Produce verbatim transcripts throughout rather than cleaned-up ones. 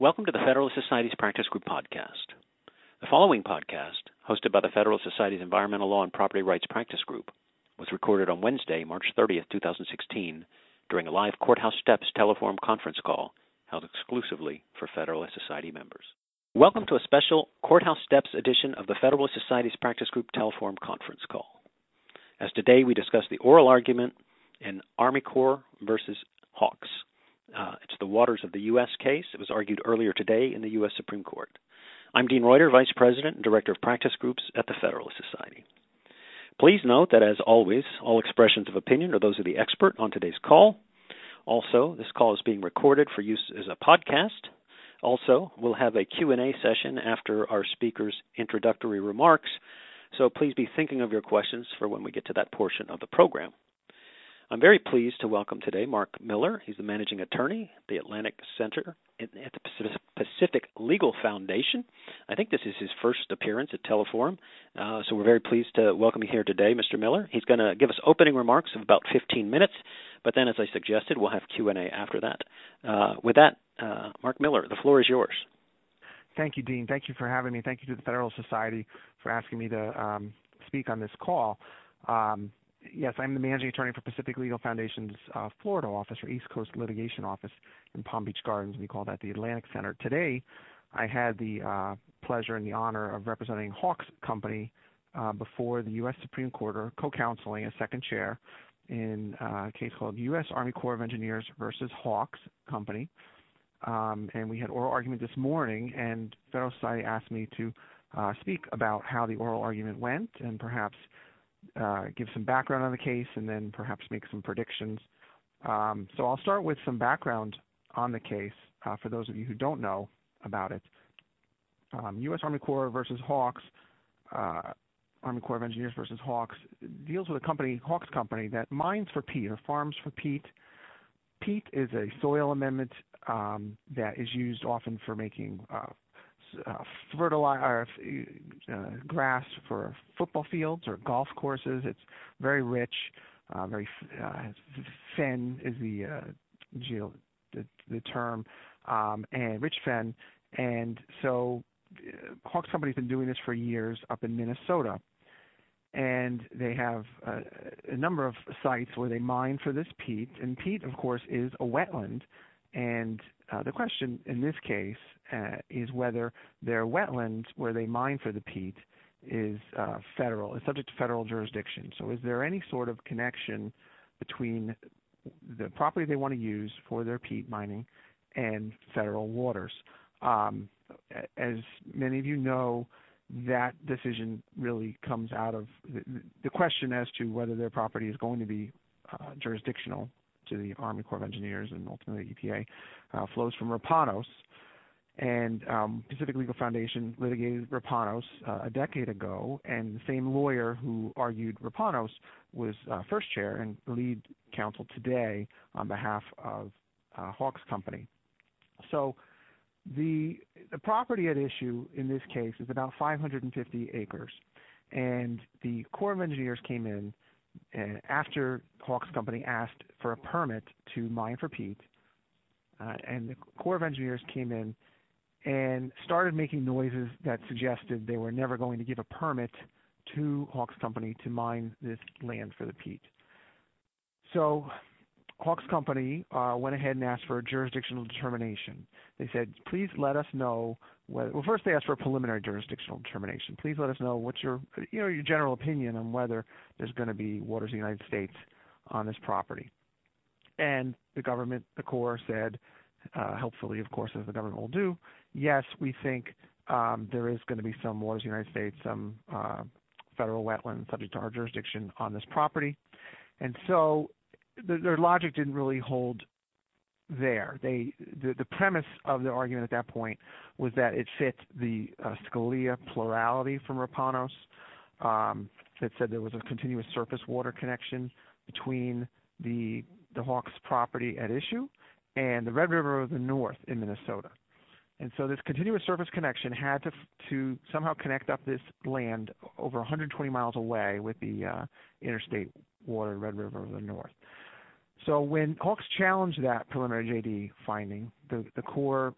Welcome to the Federalist Society's Practice Group podcast. The following podcast, hosted by the Federalist Society's Environmental Law and Property Rights Practice Group, was recorded on Wednesday, March thirtieth, two thousand sixteen, during a live Courthouse Steps teleforum conference call held exclusively for Federalist Society members. Welcome to a special Courthouse Steps edition of the Federalist Society's Practice Group teleforum conference call. As today we discuss the oral argument in Army Corps versus Hawks. Uh, it's the Waters of the U S case. It was argued earlier today in the U S Supreme Court. I'm Dean Reuter, Vice President and Director of Practice Groups at the Federalist Society. Please note that, as always, all expressions of opinion are those of the expert on today's call. Also, this call is being recorded for use as a podcast. Also, we'll have a Q and A session after our speaker's introductory remarks, so please be thinking of your questions for when we get to that portion of the program. I'm very pleased to welcome today Mark Miller. He's the managing attorney at the Atlantic Center at the Pacific Legal Foundation. I think this is his first appearance at Teleforum, uh, so we're very pleased to welcome you here today, Mister Miller. He's going to give us opening remarks of about fifteen minutes, but then, as I suggested, we'll have Q and A after that. Uh, with that, uh, Mark Miller, the floor is yours. Thank you, Dean. Thank you for having me. Thank you to the Federalist Society for asking me to um, speak on this call. Um, Yes, I'm the managing attorney for Pacific Legal Foundation's uh, Florida office, or East Coast Litigation Office in Palm Beach Gardens. We call that the Atlantic Center. Today, I had the uh, pleasure and the honor of representing Hawks Company uh, before the U S Supreme Court, or co-counseling as second chair in uh, a case called U S Army Corps of Engineers versus Hawks Company. Um, and we had oral argument this morning, and Federalist Society asked me to uh, speak about how the oral argument went and perhaps Uh, give some background on the case, and then perhaps make some predictions. Um, so I'll start with some background on the case uh, for those of you who don't know about it. Um, U S Army Corps versus Hawks, uh, Army Corps of Engineers versus Hawks, deals with a company, Hawks Company, that mines for peat or farms for peat. Peat is a soil amendment um, that is used often for making uh, Uh, fertilizer, uh, grass for football fields or golf courses. It's very rich, uh, very uh, fen is the, uh, geo, the the term, um, and rich fen. And so, uh, Hawks Company's been doing this for years up in Minnesota, and they have uh, a number of sites where they mine for this peat. And peat, of course, is a wetland. And uh, the question in this case uh, is whether their wetland where they mine for the peat is uh, federal, is subject to federal jurisdiction. So is there any sort of connection between the property they want to use for their peat mining and federal waters? Um, as many of you know, that decision really comes out of the, the question as to whether their property is going to be uh, jurisdictional to the Army Corps of Engineers and ultimately E P A, uh, flows from Rapanos. And um, Pacific Legal Foundation litigated Rapanos uh, a decade ago, and the same lawyer who argued Rapanos was uh, first chair and lead counsel today on behalf of uh, Hawks Company. So the, the property at issue in this case is about five hundred fifty acres, and the Corps of Engineers came in and after Hawks Company asked for a permit to mine for peat, uh, and the Corps of Engineers came in and started making noises that suggested they were never going to give a permit to Hawks Company to mine this land for the peat. So Hawks Company uh, went ahead and asked for a jurisdictional determination. They said, please let us know whether, well, first they asked for a preliminary jurisdictional determination. Please let us know what's your, you know, your general opinion on whether there's going to be waters of the United States on this property. And the government, the Corps, said, uh, helpfully, of course, as the government will do, yes, we think um, there is going to be some waters of the United States, some uh, federal wetlands subject to our jurisdiction on this property. And so the, their logic didn't really hold there. They, the, the premise of the argument at that point was that it fit the uh, Scalia plurality from Rapanos um, that said there was a continuous surface water connection between the, the Hawks property at issue and the Red River of the North in Minnesota. And so this continuous surface connection had to, to somehow connect up this land over one hundred twenty miles away with the uh, interstate water, Red River of the North. So when Hawks challenged that preliminary J D finding, the, the Corps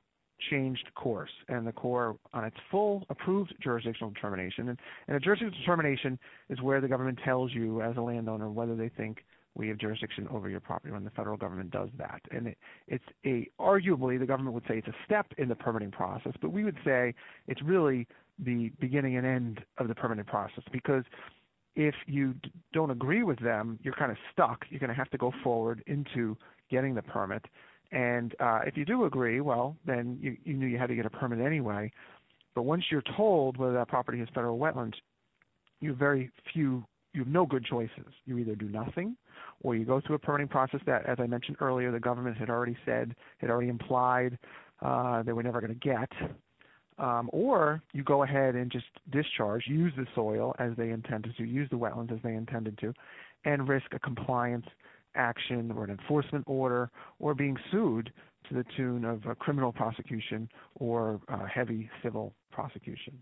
changed course, and the Corps, on its full approved jurisdictional determination, and, and a jurisdictional determination is where the government tells you as a landowner whether they think we have jurisdiction over your property when the federal government does that. And it, it's a, arguably, the government would say it's a step in the permitting process, but we would say it's really the beginning and end of the permitting process, because if you d- don't agree with them, you're kind of stuck. You're going to have to go forward into getting the permit. And uh, if you do agree, well, then you, you knew you had to get a permit anyway. But once you're told whether that property is federal wetlands, you have very few, you have no good choices. You either do nothing, or you go through a permitting process that, as I mentioned earlier, the government had already said, had already implied uh, they were never going to get. Um, or you go ahead and just discharge, use the soil as they intended to, use the wetlands as they intended to, and risk a compliance action or an enforcement order or being sued to the tune of a criminal prosecution or uh, heavy civil prosecution.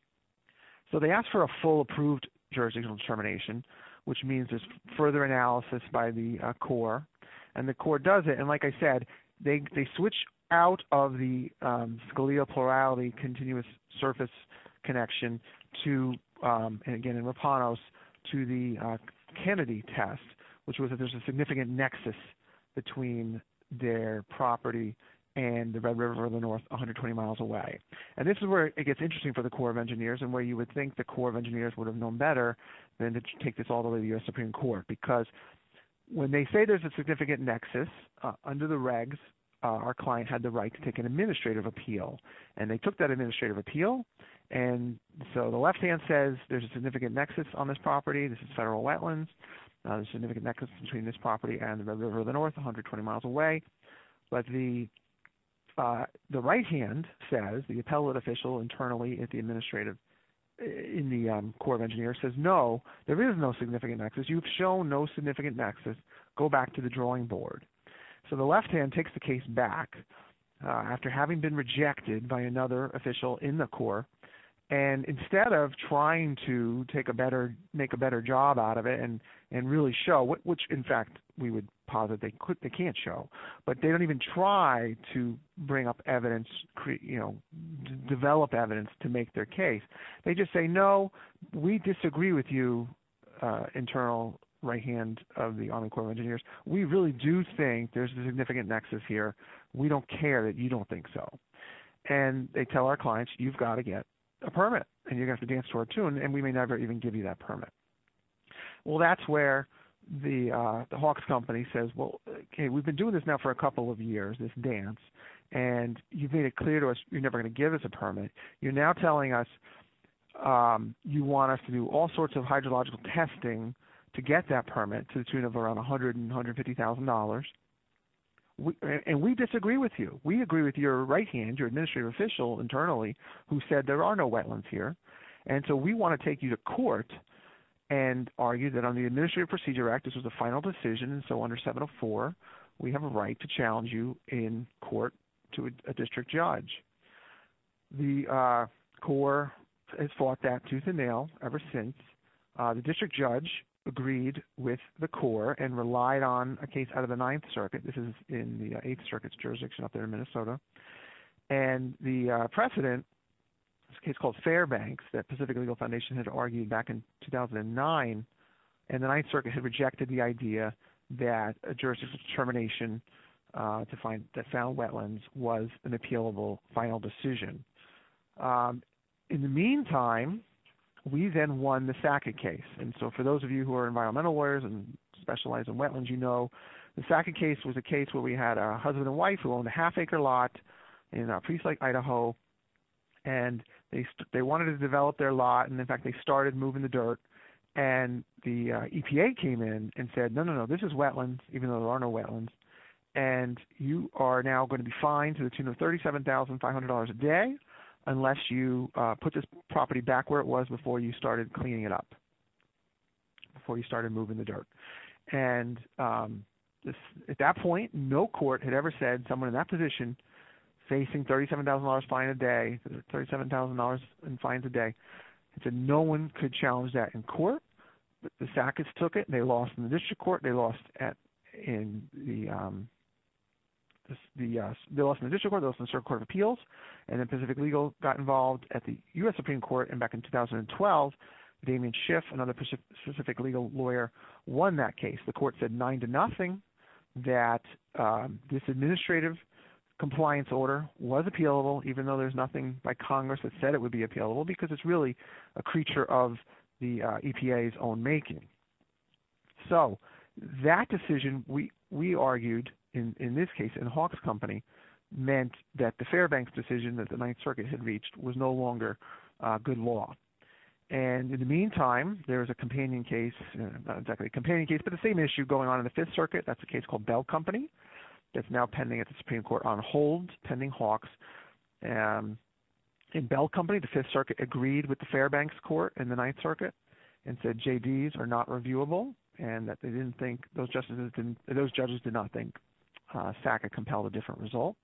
So they asked for a full approved jurisdictional determination, which means there's further analysis by the uh, Corps, and the Corps does it. And like I said, they they switch out of the um, Scalia plurality continuous surface connection to, um, and again in Rapanos, to the uh, Kennedy test, which was that there's a significant nexus between their property and the Red River of the North one hundred twenty miles away. And this is where it gets interesting for the Corps of Engineers, and where you would think the Corps of Engineers would have known better than to take this all the way to the U S Supreme Court, because when they say there's a significant nexus, uh, under the regs, uh, our client had the right to take an administrative appeal. And they took that administrative appeal, and so the left hand says there's a significant nexus on this property, this is federal wetlands, uh, there's a significant nexus between this property and the Red River of the North, one hundred twenty miles away. But the uh, the right hand says, the appellate official internally at the administrative, in the um, Corps of Engineers says, no, there is no significant nexus. You've shown no significant nexus. Go back to the drawing board. So the left hand takes the case back uh, after having been rejected by another official in the Corps, and instead of trying to take a better, make a better job out of it and, and really show, which in fact we would posit they could, they can't show, but they don't even try to bring up evidence, you know, d- develop evidence to make their case. They just say, no, we disagree with you, uh, internal right hand of the Army Corps of Engineers. We really do think there's a significant nexus here. We don't care that you don't think so. And they tell our clients, you've got to get a permit, and you're going to have to dance to our tune, and we may never even give you that permit. Well, that's where the uh, the Hawks company says, well, okay, we've been doing this now for a couple of years, this dance, and you've made it clear to us you're never going to give us a permit. You're now telling us um, you want us to do all sorts of hydrological testing to get that permit to the tune of around one hundred thousand dollars and one hundred fifty thousand dollars. We, and we disagree with you. We agree with your right hand, your administrative official internally, who said there are no wetlands here. And so we want to take you to court and argue that on the Administrative Procedure Act, this was a final decision, and so under seven oh four, we have a right to challenge you in court to a, a district judge. The uh, Corps has fought that tooth and nail ever since. Uh, the district judge agreed with the Corps and relied on a case out of the Ninth Circuit. This is in the uh, Eighth Circuit's jurisdiction up there in Minnesota. And the uh, precedent, this case called Fairbanks, that Pacific Legal Foundation had argued back in two thousand nine, and the Ninth Circuit had rejected the idea that a jurisdictional determination uh, to find that found wetlands was an appealable final decision. Um, in the meantime, we then won the Sackett case. And so for those of you who are environmental lawyers and specialize in wetlands, you know the Sackett case was a case where we had a husband and wife who owned a half-acre lot in uh, Priest Lake, Idaho, and they st- they wanted to develop their lot, and in fact they started moving the dirt, and the uh, E P A came in and said, no, no, no, this is wetlands, even though there are no wetlands, and you are now going to be fined to the tune of thirty-seven thousand five hundred dollars a day, unless you uh, put this property back where it was before you started cleaning it up, before you started moving the dirt. And um, this, at that point, no court had ever said someone in that position facing thirty-seven thousand dollars fine a day, thirty-seven thousand dollars in fines a day, it said no one could challenge that in court. But the Sacketts took it, and they lost in the district court. They lost at in the um, the, uh, the Williston District Court, the Williston Circuit Court of Appeals, and then Pacific Legal got involved at the U S Supreme Court. And back in two thousand twelve, Damian Schiff, another Pacific Legal lawyer, won that case. The court said nine to nothing that um, this administrative compliance order was appealable, even though there's nothing by Congress that said it would be appealable, because it's really a creature of the uh, E P A's own making. So that decision, we we argued in, in this case, in Hawks Company, meant that the Fairbanks decision that the Ninth Circuit had reached was no longer uh, good law. And in the meantime, there's a companion case, uh, not exactly a companion case, but the same issue going on in the Fifth Circuit. That's a case called Bell Company that's now pending at the Supreme Court on hold, pending Hawks. Um, in Bell Company, the Fifth Circuit agreed with the Fairbanks Court in the Ninth Circuit and said J Ds are not reviewable, and that they didn't think, those justices didn't, those judges did not think uh, S A C A compelled a different result.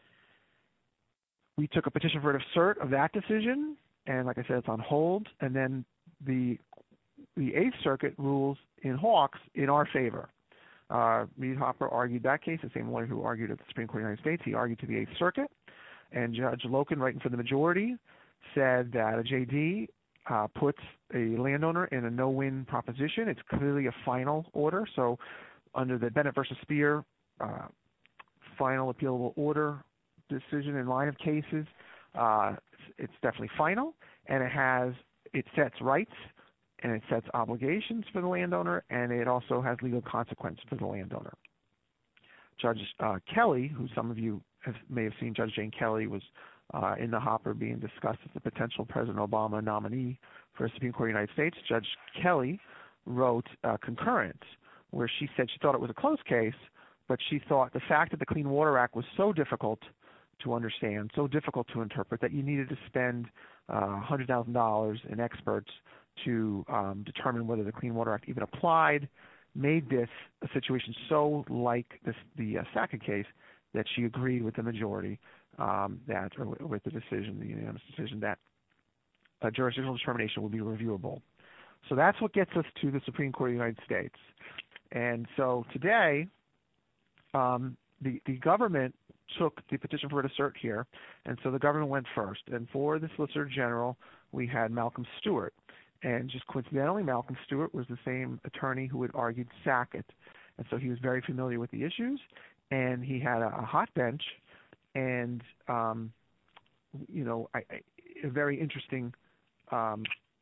We took a petition for writ of cert of that decision, and like I said, it's on hold. And then the the Eighth Circuit rules in Hawks in our favor. Uh, Reed Hopper argued that case, the same lawyer who argued at the Supreme Court of the United States. He argued to the Eighth Circuit, and Judge Loken, writing for the majority, said that a J D uh, puts a landowner in a no-win proposition. It's clearly a final order. So under the Bennett versus Speer uh, final appealable order decision in line of cases, uh, it's definitely final, and it has it sets rights and it sets obligations for the landowner, and it also has legal consequence for the landowner. Judge uh, Kelly, who some of you have, may have seen, Judge Jane Kelly was uh, in the hopper being discussed as the potential President Obama nominee for the Supreme Court of the United States. Judge Kelly wrote a concurrence where she said she thought it was a close case, but she thought the fact that the Clean Water Act was so difficult to understand, so difficult to interpret, that you needed to spend uh, one hundred thousand dollars in experts to um, determine whether the Clean Water Act even applied, made this a situation so like this, the uh, S A C A case that she agreed with the majority um, that, or with the decision, the unanimous decision, that a jurisdictional determination will be reviewable. So that's what gets us to the Supreme Court of the United States. And so today, um, the, the government took the petition for writ of cert here, and so the government went first. And for the Solicitor General, we had Malcolm Stewart. And just coincidentally, Malcolm Stewart was the same attorney who had argued Sackett. And so he was very familiar with the issues, and he had a, a hot bench and, um, you know, I, I, a very interesting um,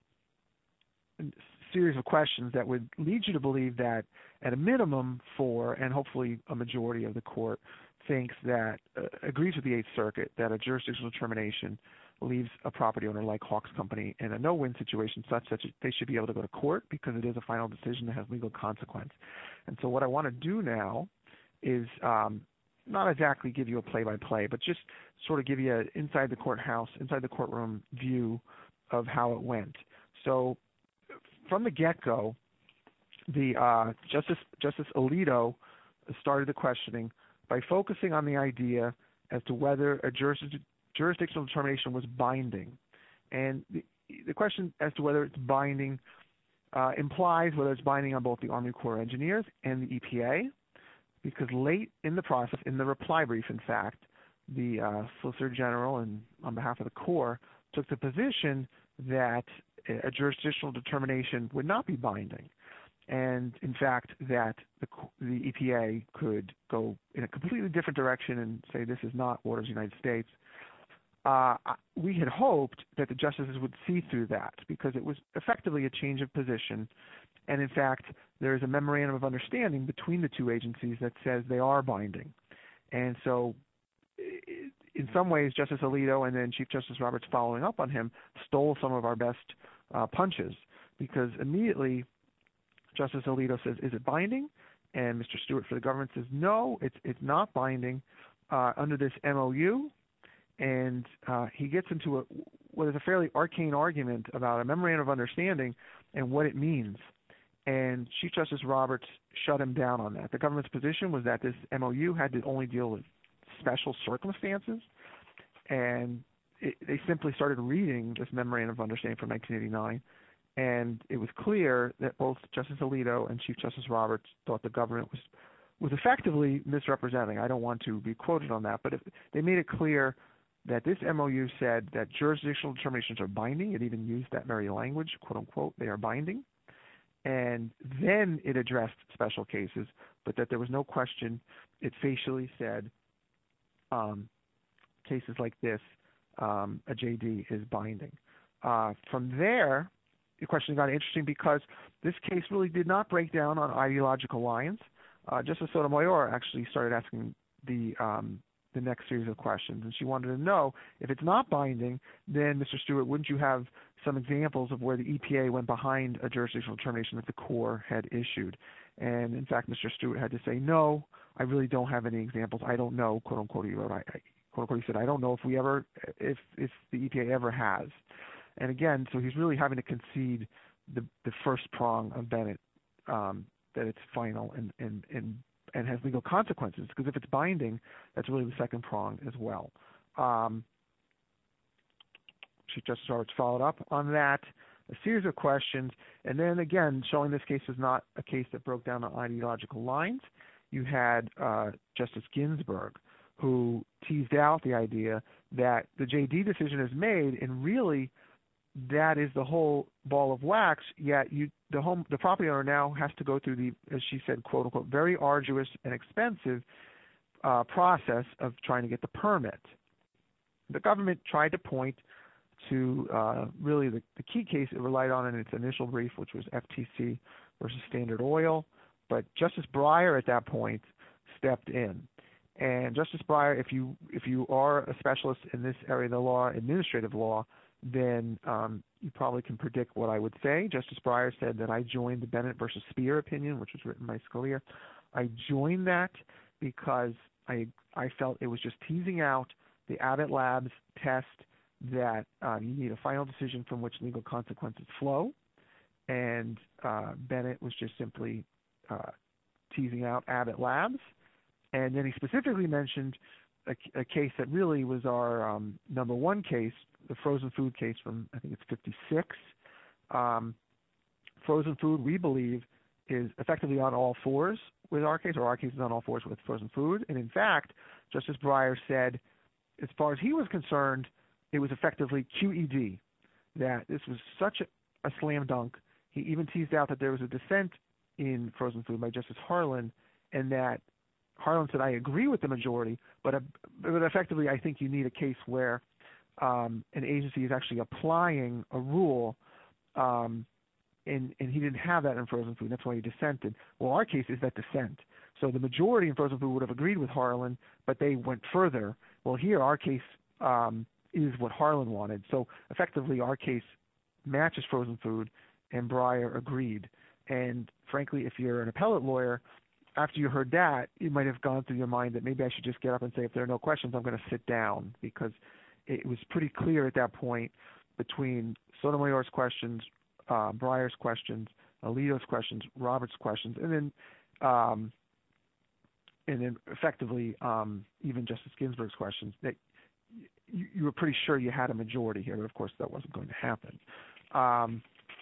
series of questions that would lead you to believe that at a minimum four, and hopefully a majority of the court, thinks that, uh, agrees with the Eighth Circuit, that a jurisdictional determination leaves a property owner like Hawks Company in a no-win situation such that they should be able to go to court because it is a final decision that has legal consequence. And so what I want to do now is um, not exactly give you a play-by-play, but just sort of give you an inside the courthouse, inside the courtroom view of how it went. So from the get-go, the uh, Justice Justice Alito started the questioning by focusing on the idea as to whether a jurisdiction jurisdictional determination was binding. And the, the question as to whether it's binding uh, implies whether it's binding on both the Army Corps of Engineers and the E P A, because late in the process, in the reply brief, in fact, the uh, Solicitor General, and on behalf of the Corps, took the position that a jurisdictional determination would not be binding. And, in fact, that the, the E P A could go in a completely different direction and say this is not waters of the United States. Uh, we had hoped that the justices would see through that because it was effectively a change of position. And, in fact, there is a memorandum of understanding between the two agencies that says they are binding. And so in some ways, Justice Alito and then Chief Justice Roberts following up on him stole some of our best uh, punches because immediately Justice Alito says, is it binding? And Mister Stewart for the government says, no, it's, it's not binding uh, under this M O U. And uh, he gets into a, what is a fairly arcane argument about a memorandum of understanding and what it means. And Chief Justice Roberts shut him down on that. The government's position was that this M O U had to only deal with special circumstances, and it, they simply started reading this memorandum of understanding from nineteen eighty-nine, and it was clear that both Justice Alito and Chief Justice Roberts thought the government was was effectively misrepresenting. I don't want to be quoted on that, but if they made it clear that this M O U said that jurisdictional determinations are binding. It even used that very language, quote unquote, they are binding. And then it addressed special cases, but that there was no question. It facially said um, cases like this, um, a J D is binding. Uh, from there, the question got interesting because this case really did not break down on ideological lines. Uh, Justice Sotomayor actually started asking the um, the next series of questions, and she wanted to know if it's not binding, then Mister Stewart, wouldn't you have some examples of where the E P A went behind a jurisdictional determination that the Corps had issued? And in fact, Mister Stewart had to say, no, I really don't have any examples. I don't know, quote unquote. He wrote, I, I, quote unquote. He said, I don't know if we ever, if if the E P A ever has. And again, so he's really having to concede the the first prong of Bennett, um, that it's final and and and and has legal consequences, because if it's binding, that's really the second prong as well. Um, Chief Justice Roberts followed up on that, a series of questions, and then again, showing this case is not a case that broke down on ideological lines. You had uh, Justice Ginsburg, who teased out the idea that the J D decision is made, and really that is the whole ball of wax, yet you, the home, the property owner now has to go through the, as she said, quote unquote, very arduous and expensive uh, process of trying to get the permit. The government tried to point to uh, really the, the key case it relied on in its initial brief, which was F T C versus Standard Oil, but Justice Breyer at that point stepped in. And Justice Breyer, if you if you are a specialist in this area of the law, administrative law, then um, you probably can predict what I would say. Justice Breyer said that I joined the Bennett versus Speer opinion, which was written by Scalia. I joined that because I I felt it was just teasing out the Abbott Labs test that uh, you need a final decision from which legal consequences flow, and uh, Bennett was just simply uh, teasing out Abbott Labs. And then he specifically mentioned a, a case that really was our um, number one case, the frozen food case from, I think it's fifty-six. Um, frozen food, we believe, is effectively on all fours with our case, or our case is on all fours with frozen food. And in fact, Justice Breyer said, as far as he was concerned, it was effectively Q E D, that this was such a, a slam dunk. He even teased out that there was a dissent in frozen food by Justice Harlan, and that Harlan said, I agree with the majority, but, uh, but effectively I think you need a case where um, an agency is actually applying a rule, um, and, and he didn't have that in frozen food. That's why he dissented. Well, our case is that dissent. So the majority in frozen food would have agreed with Harlan, but they went further. Well, here our case um, is what Harlan wanted. So effectively our case matches frozen food, and Breyer agreed. And frankly, if you're an appellate lawyer, after you heard that, it might have gone through your mind that maybe I should just get up and say, if there are no questions, I'm going to sit down, because it was pretty clear at that point between Sotomayor's questions, uh, Breyer's questions, Alito's questions, Roberts' questions, and then um, and then effectively um, even Justice Ginsburg's questions, that you, you were pretty sure you had a majority here, but of course that wasn't going to happen. Um,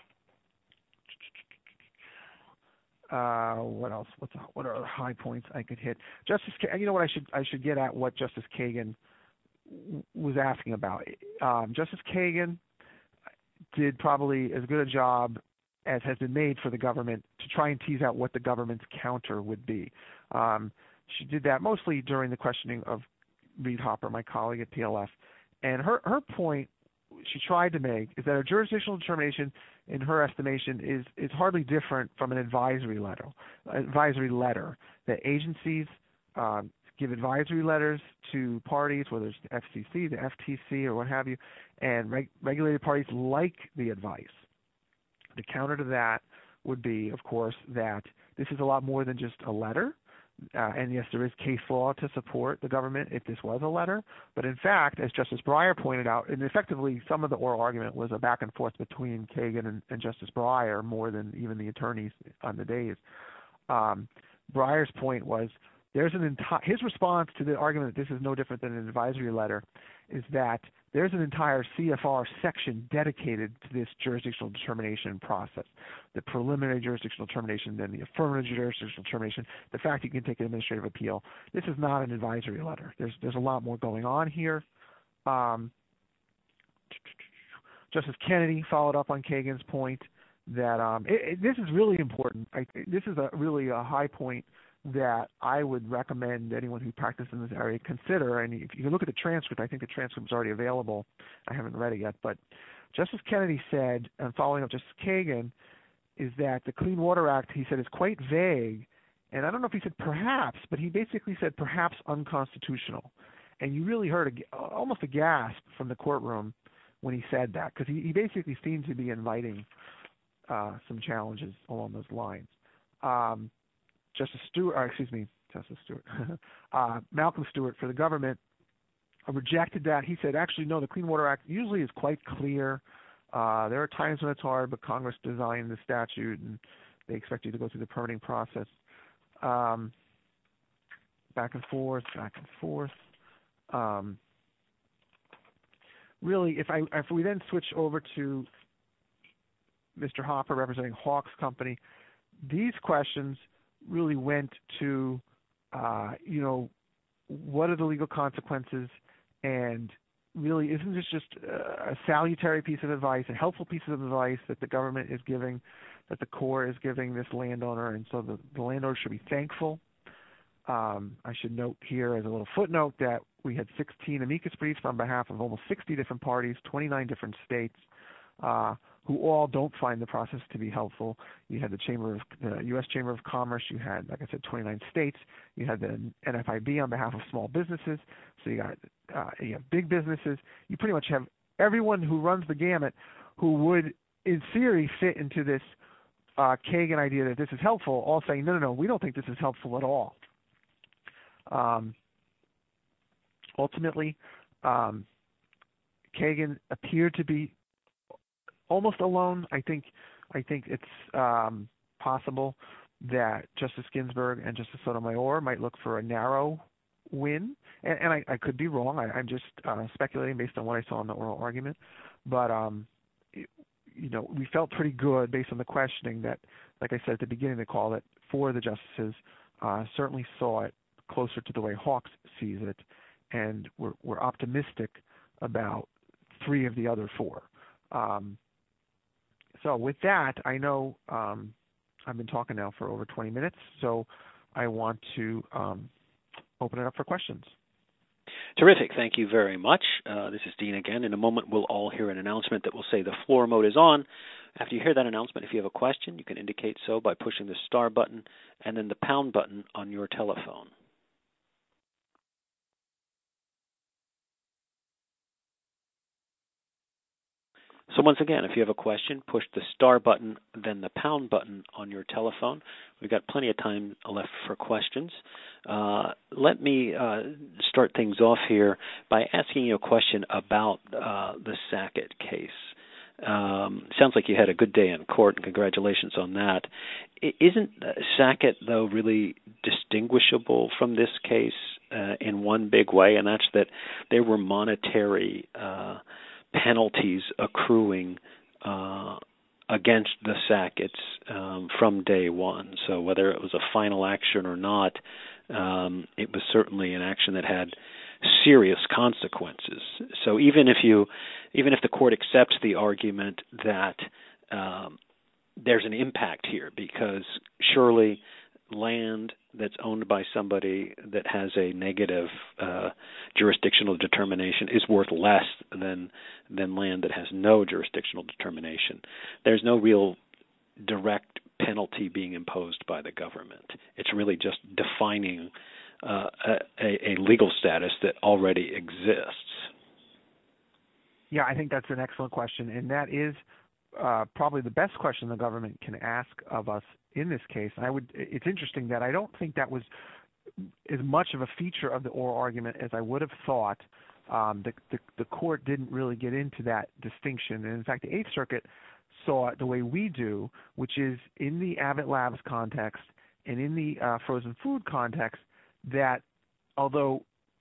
Uh, what else? What's what are high points I could hit? Justice, you know what I should I should get at what Justice Kagan w- was asking about. Um, Justice Kagan did probably as good a job as has been made for the government to try and tease out what the government's counter would be. Um, she did that mostly during the questioning of Reed Hopper, my colleague at P L F, and her her point she tried to make is that a jurisdictional determination, in her estimation, is is hardly different from an advisory letter. Advisory letter that agencies um, give advisory letters to parties, whether it's the F C C, the F T C, or what have you, and reg- regulated parties like the advice. The counter to that would be, of course, that this is a lot more than just a letter. Uh, and yes, there is case law to support the government if this was a letter. But in fact, as Justice Breyer pointed out, and effectively some of the oral argument was a back and forth between Kagan and, and Justice Breyer more than even the attorneys on the days. Um, Breyer's point was there's an enti- his response to the argument that this is no different than an advisory letter is that there's an entire C F R section dedicated to this jurisdictional determination process. The preliminary jurisdictional determination, then the affirmative jurisdictional determination, the fact you can take an administrative appeal. This is not an advisory letter. There's, there's a lot more going on here. Um, Justice Kennedy followed up on Kagan's point that um, it, it, this is really important. I, this is a really a high point that I would recommend anyone who practices in this area consider. And if you look at the transcript, I think the transcript is already available. I haven't read it yet. But Justice Kennedy said, and following up Justice Kagan, is that the Clean Water Act, he said, is quite vague. And I don't know if he said perhaps, but he basically said perhaps unconstitutional. And you really heard a, almost a gasp from the courtroom when he said that, because he, he basically seemed to be inviting uh, some challenges along those lines. Um, Justice Stewart, or excuse me, Justice Stewart, uh, Malcolm Stewart for the government rejected that. He said, actually, no, the Clean Water Act usually is quite clear. Uh, there are times when it's hard, but Congress designed the statute, and they expect you to go through the permitting process. Um, back and forth, back and forth. Um, really, if I if we then switch over to Mister Hopper representing Hawks Company, these questions really went to, uh, you know, what are the legal consequences, and really isn't this just a salutary piece of advice, a helpful piece of advice that the government is giving, that the Corps is giving this landowner, and so the, the landowner should be thankful. Um, I should note here as a little footnote that we had sixteen amicus briefs on behalf of almost sixty different parties, twenty-nine different states, uh, who all don't find the process to be helpful. You had the Chamber of the U S Chamber of Commerce. You had, like I said, twenty-nine states. You had the N F I B on behalf of small businesses. So you got uh, you have big businesses. You pretty much have everyone who runs the gamut who would, in theory, fit into this uh, Kagan idea that this is helpful, all saying, no, no, no, we don't think this is helpful at all. Um, ultimately, um, Kagan appeared to be almost alone. I think I think it's um, possible that Justice Ginsburg and Justice Sotomayor might look for a narrow win, and, and I, I could be wrong. I, I'm just uh, speculating based on what I saw in the oral argument. But um, it, you know, we felt pretty good based on the questioning that, like I said at the beginning of the call, that four of the justices uh, certainly saw it closer to the way Hawks sees it, and we're, we're optimistic about three of the other four. Um, so with that, I know um, I've been talking now for over twenty minutes, so I want to um, open it up for questions. Terrific. Thank you very much. Uh, this is Dean again. In a moment, we'll all hear an announcement that will say the floor mode is on. After you hear that announcement, if you have a question, you can indicate so by pushing the star button and then the pound button on your telephone. So once again, if you have a question, push the star button, then the pound button on your telephone. We've got plenty of time left for questions. Uh, let me uh, start things off here by asking you a question about uh, the Sackett case. Um, sounds like you had a good day in court, and congratulations on that. Isn't Sackett, though, really distinguishable from this case uh, in one big way, and that's that there were monetary uh penalties accruing uh, against the Sacketts um, from day one. So whether it was a final action or not, um, it was certainly an action that had serious consequences. So even if you, even if the court accepts the argument that um, there's an impact here, because surely land that's owned by somebody that has a negative uh, jurisdictional determination is worth less than than land that has no jurisdictional determination. There's no real direct penalty being imposed by the government. It's really just defining uh, a, a legal status that already exists. Yeah, I think that's an excellent question, and that is uh, probably the best question the government can ask of us in this case. And I would, it's interesting that I don't think that was as much of a feature of the oral argument as I would have thought. Um, the, the, the court didn't really get into that distinction. And in fact, the Eighth Circuit saw it the way we do, which is in the Abbott Labs context and in the uh, frozen food context, that although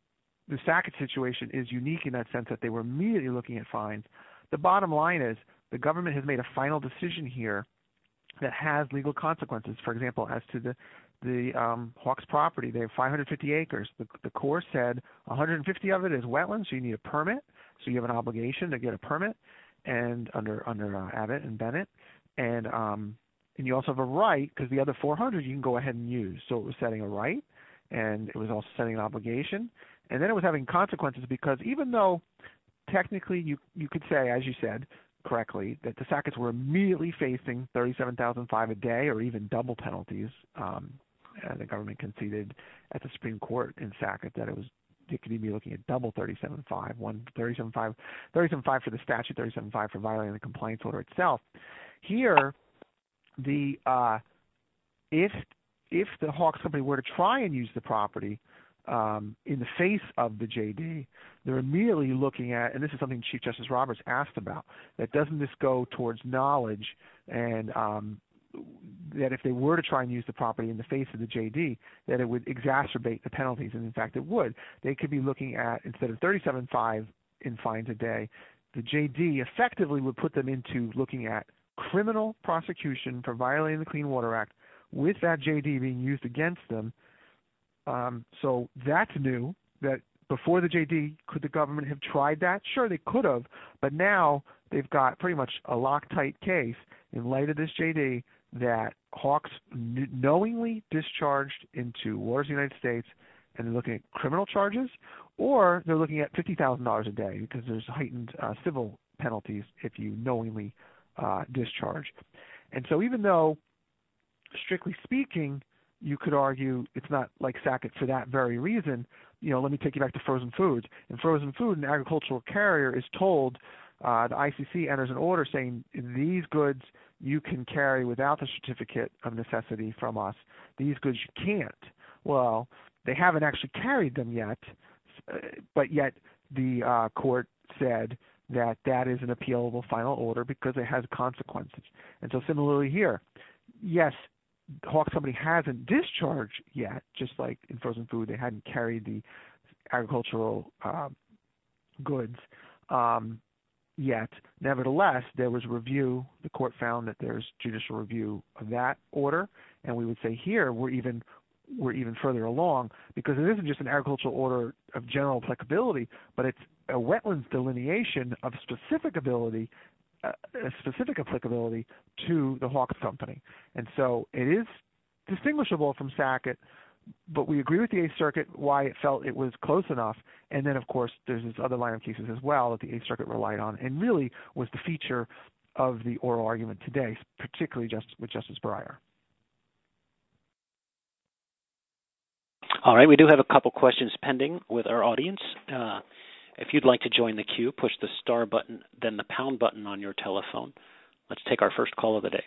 the Sackett situation is unique in that sense that they were immediately looking at fines. The bottom line is the government has made a final decision here that has legal consequences. For example, as to the the um, Hawks property, they have five hundred fifty acres. The, the Corps said one hundred fifty of it is wetlands, so you need a permit. So you have an obligation to get a permit, and under under uh, Abbott and Bennett, and um, and you also have a right because the other four hundred you can go ahead and use. So it was setting a right, and it was also setting an obligation, and then it was having consequences because even though technically you you could say, as you said correctly, that the Sacketts were immediately facing thirty-seven thousand five dollars a day or even double penalties. Um, and the government conceded at the Supreme Court in Sackett that it was it could be looking at double thirty-seven five, one thirty-seven five, thirty-seven five for the statute, thirty-seven five for violating the compliance order itself. Here, the uh, if if the Hawks company were to try and use the property um, in the face of the J D, they're immediately looking at, and this is something Chief Justice Roberts asked about, that doesn't this go towards knowledge, and um, that if they were to try and use the property in the face of the J D, that it would exacerbate the penalties, and in fact it would. They could be looking at, instead of thirty-seven five in fines a day, the J D effectively would put them into looking at criminal prosecution for violating the Clean Water Act with that J D being used against them. Um, so that's new, that before the J D, could the government have tried that? Sure, they could have, but now they've got pretty much a Loctite case in light of this J D that Hawks kn- knowingly discharged into waters of the United States, and they're looking at criminal charges, or they're looking at fifty thousand dollars a day because there's heightened uh, civil penalties if you knowingly uh, discharge. And so even though, strictly speaking, you could argue it's not like Sackett for that very reason, you know, let me take you back to frozen foods. In frozen food, an agricultural carrier is told, uh, the I C C enters an order saying these goods you can carry without the certificate of necessity from us. These goods you can't. Well, they haven't actually carried them yet, but yet the uh, court said that that is an appealable final order because it has consequences. And so similarly here, yes, Hawks Company hasn't discharged yet, just like in frozen food, they hadn't carried the agricultural uh, goods um, yet. Nevertheless, there was review. The court found that there's judicial review of that order, and we would say here we're even we're even further along because it isn't just an agricultural order of general applicability, but it's a wetlands delineation of specific ability, uh, specific applicability to the Hawks Company. And so it is distinguishable from Sackett, but we agree with the Eighth Circuit why it felt it was close enough. And then, of course, there's this other line of cases as well that the Eighth Circuit relied on and really was the feature of the oral argument today, particularly just with Justice Breyer. All right, we do have a couple questions pending with our audience. Uh, if you'd like to join the queue, push the star button, then the pound button on your telephone. Let's take our first call of the day.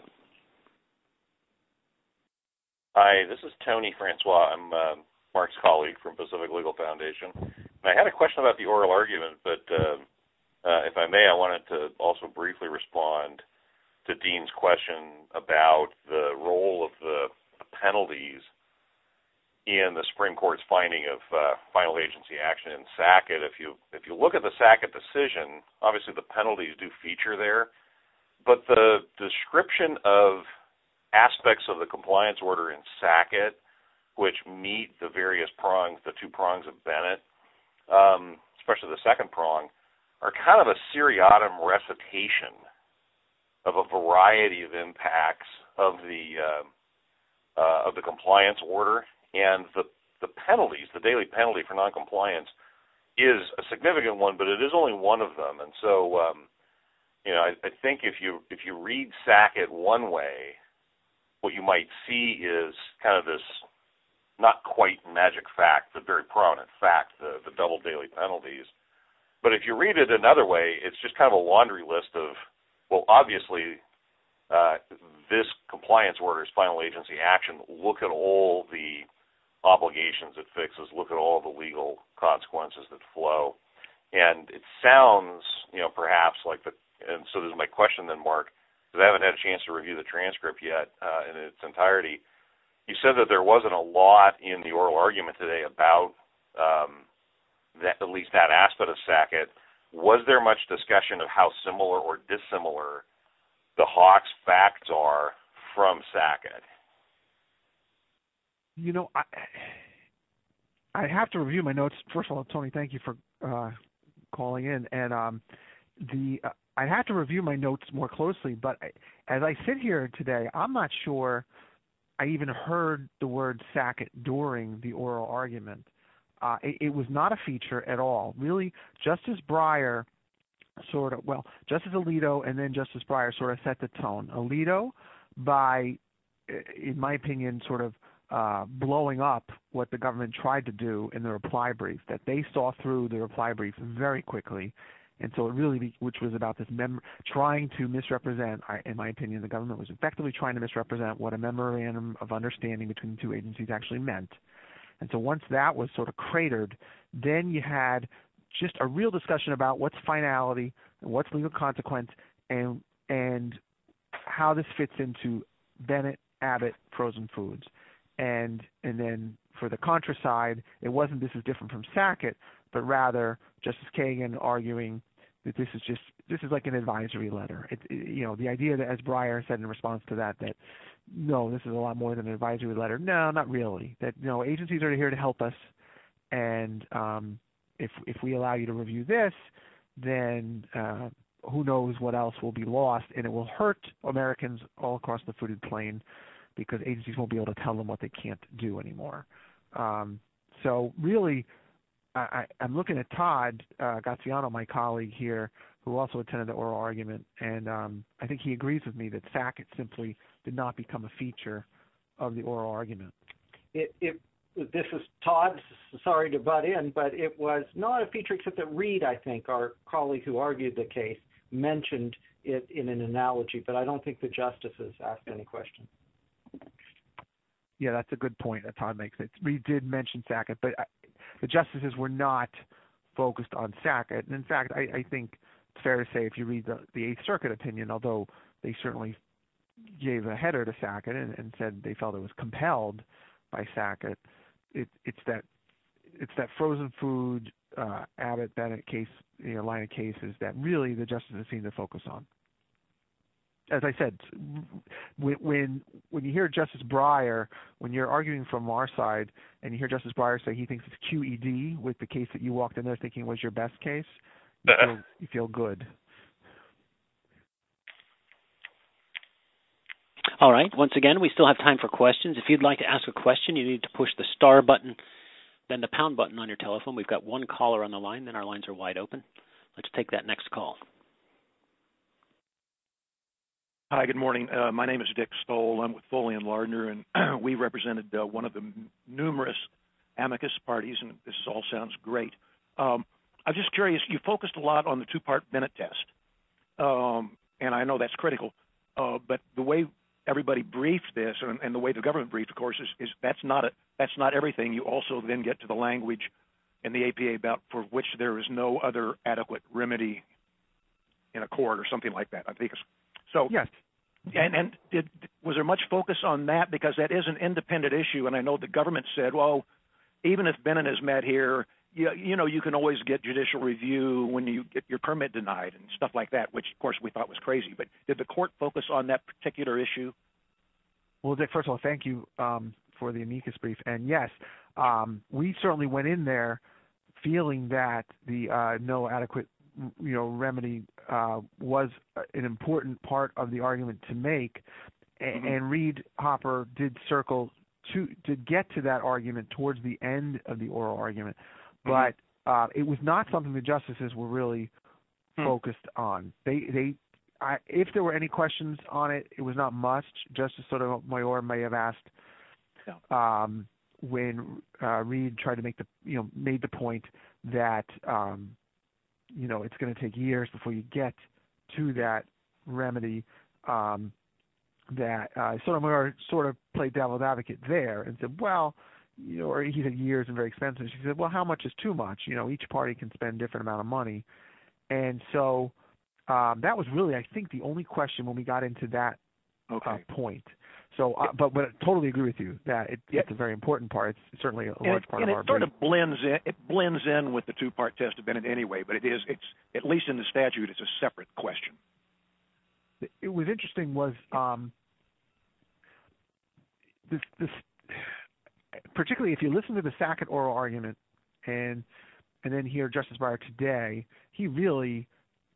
Hi, this is Tony Francois. I'm uh, Mark's colleague from Pacific Legal Foundation. And I had a question about the oral argument, but uh, uh, if I may, I wanted to also briefly respond to Dean's question about the role of the penalties in the Supreme Court's finding of uh, final agency action in Sackett. If you if you look at the Sackett decision, obviously the penalties do feature there, but the description of aspects of the compliance order in Sackett, which meet the various prongs, the two prongs of Bennett, um, especially the second prong, are kind of a seriatim recitation of a variety of impacts of the uh, uh, of the compliance order. And the, the penalties, the daily penalty for noncompliance, is a significant one, but it is only one of them. And so, um, you know, I, I think if you if you read Sackett one way, what you might see is kind of this not quite magic fact, but very prominent fact, the, the double daily penalties. But if you read it another way, it's just kind of a laundry list of, well, obviously, uh, this compliance order is final agency action. Look at all the obligations it fixes, look at all the legal consequences that flow. And it sounds, you know, perhaps like the, and so this is my question then, Mark, because I haven't had a chance to review the transcript yet uh, in its entirety. You said that there wasn't a lot in the oral argument today about um, that at least that aspect of Sackett. Was there much discussion of how similar or dissimilar the Hawks facts are from Sackett? You know, I I have to review my notes. First of all, Tony, thank you for uh, calling in. And um, the uh, I have to review my notes more closely. But I, as I sit here today, I'm not sure I even heard the word Sackett during the oral argument. Uh, it, it was not a feature at all. Really, Justice Breyer sort of, well, Justice Alito and then Justice Breyer sort of set the tone. Alito, by, in my opinion, sort of uh, blowing up what the government tried to do in the reply brief, that they saw through the reply brief very quickly. And so it really, which was about this mem- trying to misrepresent, I, in my opinion, the government was effectively trying to misrepresent what a memorandum of understanding between the two agencies actually meant. And so once that was sort of cratered, then you had just a real discussion about what's finality and what's legal consequence and and how this fits into Bennett, Abbott, frozen foods. And and then for the Contra side, it wasn't this is different from Sackett, but rather Justice Kagan arguing that this is just this is like an advisory letter. It, it, you know, the idea that, as Breyer said in response to that, that no, this is a lot more than an advisory letter. No, not really. That you know, agencies are here to help us, and um, if if we allow you to review this, then uh, who knows what else will be lost, and it will hurt Americans all across the food plain because agencies won't be able to tell them what they can't do anymore. Um, so really, I, I'm looking at Todd uh, Gaziano, my colleague here, who also attended the oral argument, and um, I think he agrees with me that Sackett simply did not become a feature of the oral argument. It, it, this is Todd. Sorry to butt in, but it was not a feature except that Reed, I think, our colleague who argued the case, mentioned it in an analogy, but I don't think the justices asked any questions. Yeah, that's a good point that Todd makes. It. Reed did mention Sackett, but the justices were not focused on Sackett. And in fact, I, I think it's fair to say if you read the, the Eighth Circuit opinion, although they certainly gave a header to Sackett and, and said they felt it was compelled by Sackett, it, it's that it's that frozen food uh, Abbott Bennett case, you know, line of cases that really the justices seem to focus on. As I said, when when you hear Justice Breyer, when you're arguing from our side, and you hear Justice Breyer say he thinks it's Q E D with the case that you walked in there thinking was your best case, you feel, you feel good. All right. Once again, we still have time for questions. If you'd like to ask a question, you need to push the star button, then the pound button on your telephone. We've got one caller on the line, then our lines are wide open. Let's take that next call. Hi, good morning. Uh, my name is Dick Stoll. I'm with Foley and Lardner, and we represented uh, one of the m- numerous amicus parties, and this all sounds great. Um, I'm just curious, you focused a lot on the two-part Bennett test, um, and I know that's critical, uh, but the way everybody briefed this, and, and the way the government briefed, of course, is, is that's not a, that's not everything. You also then get to the language in the A P A about for which there is no other adequate remedy in a court or something like that. I think it's so. Yes. And, and did, was there much focus on that? Because that is an independent issue, and I know the government said, well, even if Bennett is met here, you, you know, you can always get judicial review when you get your permit denied and stuff like that, which, of course, we thought was crazy. But did the court focus on that particular issue? Well, Dick, first of all, thank you um, for the amicus brief. And, yes, um, we certainly went in there feeling that the uh, no adequate you know, remedy uh, was an important part of the argument to make, and, mm-hmm. and Reed Hopper did circle to did get to that argument towards the end of the oral argument, mm-hmm. but uh, it was not something the justices were really hmm. focused on. They they I, if there were any questions on it, it was not much. Justice Sotomayor may have asked yeah. um, when uh, Reed tried to make the you know made the point that. Um, you know, it's going to take years before you get to that remedy, um, that uh, Sotomayor sort of played devil's advocate there and said, well, you know, or he said years and very expensive. She said, well, how much is too much? You know, each party can spend a different amount of money. And so um, that was really, I think, the only question when we got into that okay. uh, point. So, uh, but but I totally agree with you that it, yeah. it's a very important part. It's certainly a and large it, part and of it our sort brief. of blends in. It blends in with the two-part test of Bennett anyway. But it is, it's at least in the statute, it's a separate question. It was interesting was um, this this particularly if you listen to the Sackett oral argument and and then hear Justice Breyer today, he really,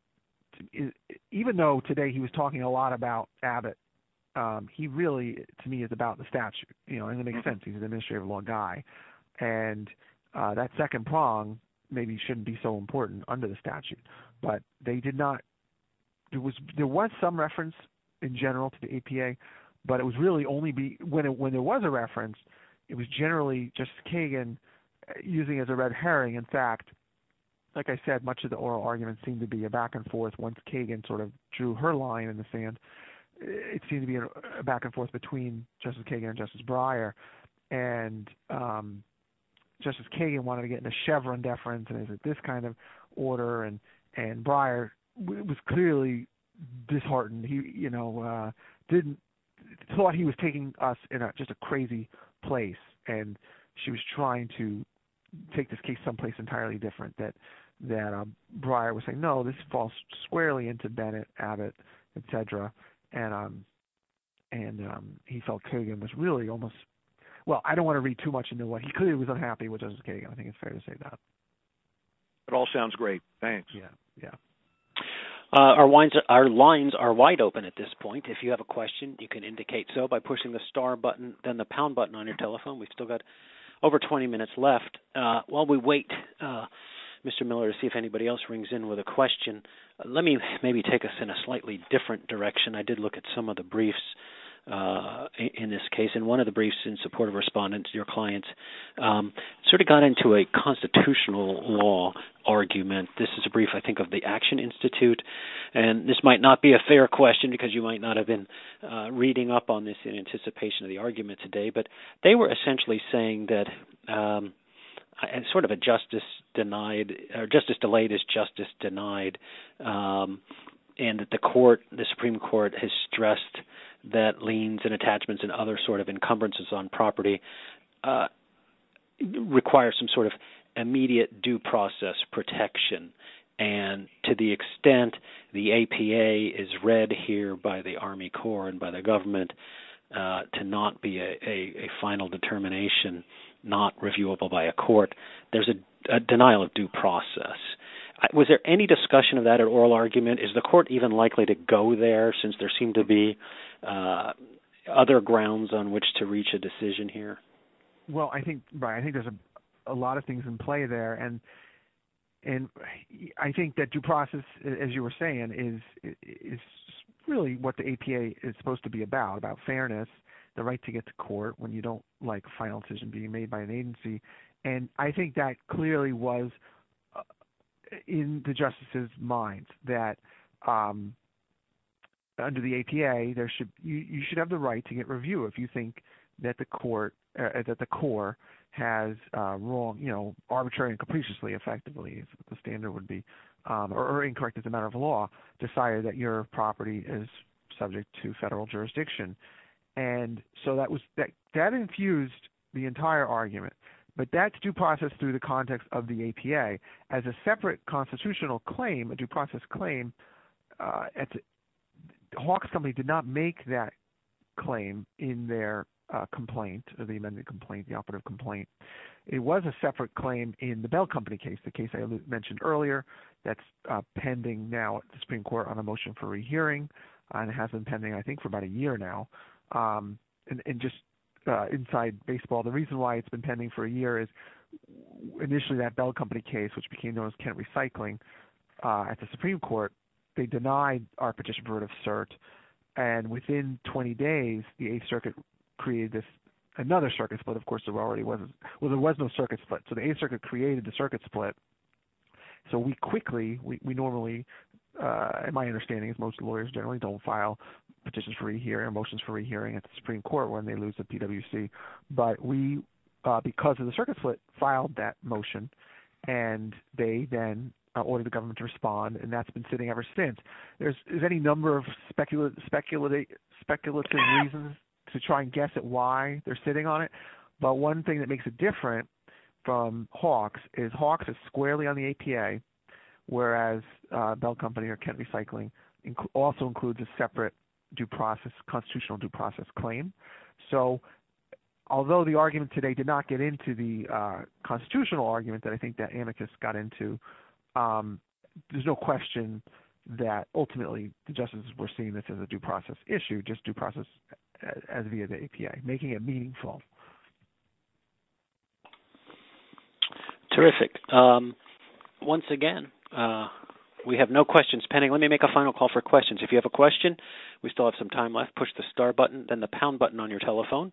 even though today he was talking a lot about Abbott. Um, he really, to me, is about the statute, you know, and it makes sense. He's an administrative law guy, and uh, that second prong maybe shouldn't be so important under the statute. But they did not. There was there was some reference in general to the A P A, but it was really only be when it, when there was a reference, it was generally Justice Kagan using it as a red herring. In fact, like I said, much of the oral argument seemed to be a back and forth. Once Kagan sort of drew her line in the sand, it seemed to be a back and forth between Justice Kagan and Justice Breyer, and um, Justice Kagan wanted to get into Chevron deference, and is it this kind of order, and and Breyer w- was clearly disheartened. He, you know, uh, didn't thought he was taking us in a, just a crazy place, and she was trying to take this case someplace entirely different. That that um, Breyer was saying, no, this falls squarely into Bennett, Abbott, et cetera. And um, and um, he felt Kagan was really almost, well, I don't want to read too much into what he clearly was unhappy with Justice Kagan. I think it's fair to say that. It all sounds great. Thanks. Yeah, yeah. Uh, our, lines, our lines are wide open at this point. If you have a question, you can indicate so by pushing the star button, then the pound button on your telephone. We've still got over twenty minutes left. Uh, while we wait, uh, Mister Miller, to see if anybody else rings in with a question, uh, let me maybe take us in a slightly different direction. I did look at some of the briefs uh, in this case, and one of the briefs in support of respondents, your clients, um, sort of got into a constitutional law argument. This is a brief, I think, of the Action Institute, and this might not be a fair question because you might not have been uh, reading up on this in anticipation of the argument today, but they were essentially saying that um, and sort of a justice denied, or justice delayed is justice denied, um, and that the court, the Supreme Court, has stressed that liens and attachments and other sort of encumbrances on property uh, require some sort of immediate due process protection. And to the extent the A P A is read here by the Army Corps and by the government uh, to not be a, a, a final determination, not reviewable by a court, there's a, a denial of due process. Was there any discussion of that at oral argument? Is the court even likely to go there, since there seem to be uh, other grounds on which to reach a decision here? Well, I think, Brian, I think there's a, a lot of things in play there, and and I think that due process, as you were saying, is is really what the A P A is supposed to be about, about fairness, the right to get to court when you don't like a final decision being made by an agency. And I think that clearly was uh, in the justices' minds, that um, under the A P A, there should you, you should have the right to get review if you think that the court uh, that the Corps has uh, wrong, you know, arbitrary and capriciously, effectively, is what the standard would be, um, or, or incorrect as a matter of law, decided that your property is subject to federal jurisdiction. And so that was that that infused the entire argument. But that's due process through the context of the A P A. As a separate constitutional claim, a due process claim, uh, at the, Hawks Company did not make that claim in their uh, complaint, or the amended complaint, the operative complaint. It was a separate claim in the Bell Company case, the case I mentioned earlier, that's uh, pending now at the Supreme Court on a motion for rehearing, uh, and it has been pending, I think, for about a year now. Um, and, and just uh, inside baseball, the reason why it's been pending for a year is initially that Bell Company case, which became known as Kent Recycling, uh, at the Supreme Court, they denied our petition for writ of cert, and within twenty days, the Eighth Circuit created this another circuit split. Of course, there already was well, there was no circuit split, so the Eighth Circuit created the circuit split. So we quickly, we, we normally, uh, and my understanding is most lawyers generally don't file petitions for rehearing or motions for rehearing at the Supreme Court when they lose the P W C. But we, uh, because of the circuit split, filed that motion, and they then uh, ordered the government to respond, and that's been sitting ever since. There's, there's any number of specula- speculative, speculative reasons to try and guess at why they're sitting on it. But one thing that makes it different from Hawks is Hawks is squarely on the A P A, whereas uh, Bell Company or Kent Recycling inc- also includes a separate due process, constitutional due process claim. So although the argument today did not get into the uh, constitutional argument that I think that amicus got into, um, there's no question that ultimately the justices were seeing this as a due process issue, just due process as, as via the A P A, making it meaningful. Terrific. Um, once again, uh, we have no questions pending. Let me make a final call for questions. If you have a question, we still have some time left. Push the star button, then the pound button on your telephone.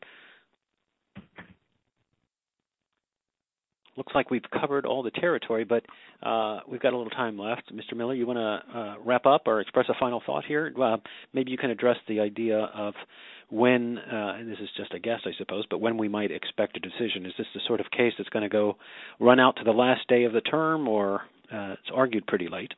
Looks like we've covered all the territory, but uh, we've got a little time left. Mister Miller, you want to uh, wrap up or express a final thought here? Uh, maybe you can address the idea of when, uh, and this is just a guess, I suppose, but when we might expect a decision. Is this the sort of case that's going to go run out to the last day of the term, or uh, it's argued pretty late?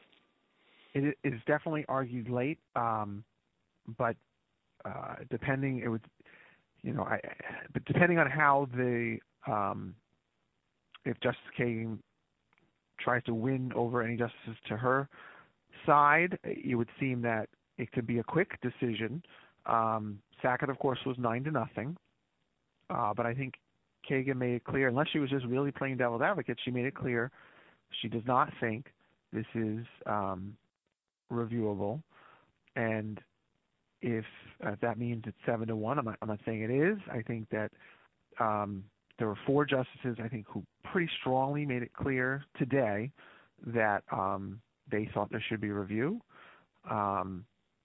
It is definitely argued late, um, but uh, depending, it would, you know, I, but depending on how the um, if Justice Kagan tries to win over any justices to her side, it would seem that it could be a quick decision. Um, Sackett, of course, was nine to nothing, uh, but I think Kagan made it clear, unless she was just really playing devil's advocate, she made it clear she does not think this is um, reviewable, and if uh, that means it's seven to one, I'm not, I'm not saying it is. I think that um, there were four justices, I think, who pretty strongly made it clear today that um, they thought there should be review. Um,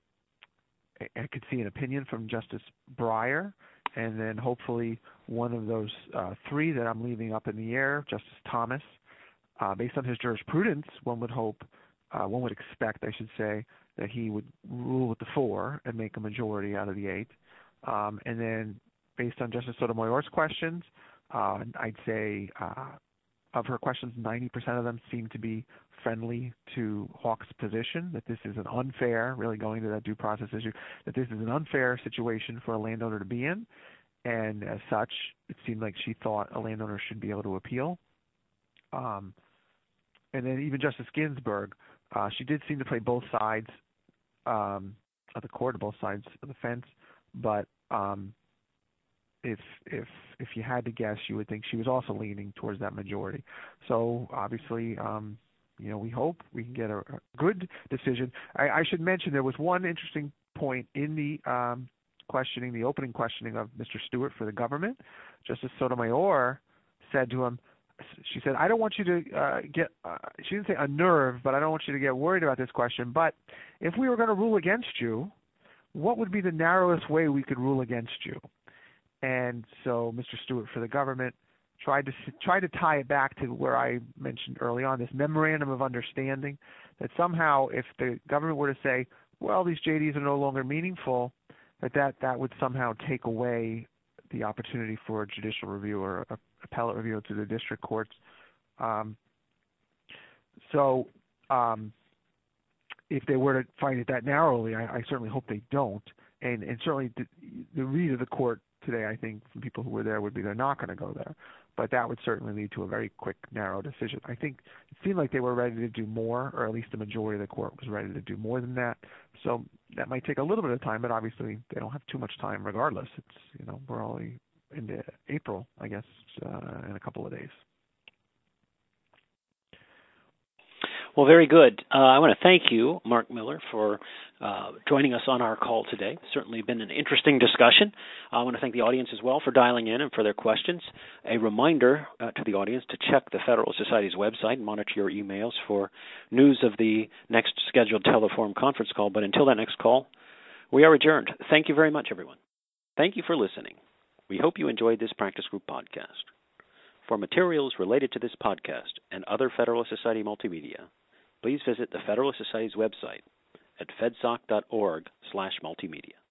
I, I could see an opinion from Justice Breyer, and then hopefully one of those uh, three that I'm leaving up in the air, Justice Thomas. Uh, based on his jurisprudence, one would hope, uh, one would expect, I should say, that he would rule with the four and make a majority out of the eight. Um, and then based on Justice Sotomayor's questions, Uh, I'd say uh, of her questions, ninety percent of them seem to be friendly to Hawks' position, that this is an unfair, really going to that due process issue, that this is an unfair situation for a landowner to be in. And as such, it seemed like she thought a landowner should be able to appeal. Um, and then even Justice Ginsburg, uh, she did seem to play both sides um, of the court, both sides of the fence, but um, If if if you had to guess, you would think she was also leaning towards that majority. So obviously, um, you know, we hope we can get a, a good decision. I, I should mention there was one interesting point in the um, questioning, the opening questioning of Mister Stewart for the government. Justice Sotomayor said to him, she said, "I don't want you to uh, get," uh, she didn't say unnerved, but I don't want you to get worried about this question. But if we were going to rule against you, what would be the narrowest way we could rule against you? And so Mister Stewart for the government tried to try to tie it back to where I mentioned early on, this memorandum of understanding, that somehow if the government were to say, well, these J Ds are no longer meaningful, that that, that would somehow take away the opportunity for a judicial review or a appellate review to the district courts. Um, so um, if they were to find it that narrowly, I, I certainly hope they don't. And, and certainly the, the read of the court today, I think, from people who were there would be they're not going to go there. But that would certainly lead to a very quick, narrow decision. I think it seemed like they were ready to do more, or at least the majority of the court was ready to do more than that. So that might take a little bit of time, but obviously they don't have too much time regardless. It's, you know, we're only into April, I guess, uh, in a couple of days. Well, very good. Uh, I want to thank you, Mark Miller, for uh, joining us on our call today. It's certainly been an interesting discussion. Uh, I want to thank the audience as well for dialing in and for their questions. A reminder uh, to the audience to check the Federalist Society's website and monitor your emails for news of the next scheduled Teleforum conference call. But until that next call, we are adjourned. Thank you very much, everyone. Thank you for listening. We hope you enjoyed this Practice Group podcast. For materials related to this podcast and other Federalist Society multimedia, please visit the Federalist Society's website at fedsoc dot org slash multimedia.